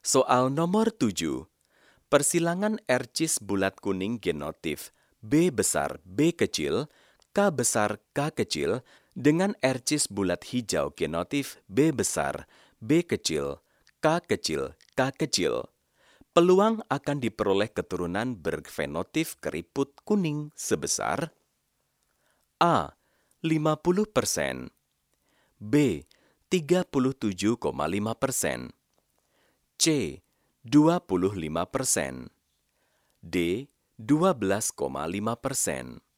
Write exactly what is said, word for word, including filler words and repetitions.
Soal nomor tujuh. Persilangan R-cis bulat kuning genotif B besar B kecil, K besar K kecil dengan R-cis bulat hijau genotif B besar B kecil, K kecil K kecil. Peluang akan diperoleh keturunan berfenotif keriput kuning sebesar A. lima puluh persen, B. tiga puluh tujuh koma lima persen, C. dua puluh lima persen, D. dua belas koma lima persen.